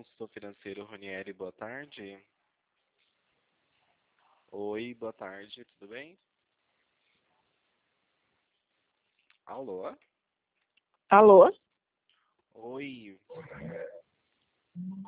consultor financeiro Ronieri, boa tarde. Oi, boa tarde, tudo bem? Alô? Alô? Oi,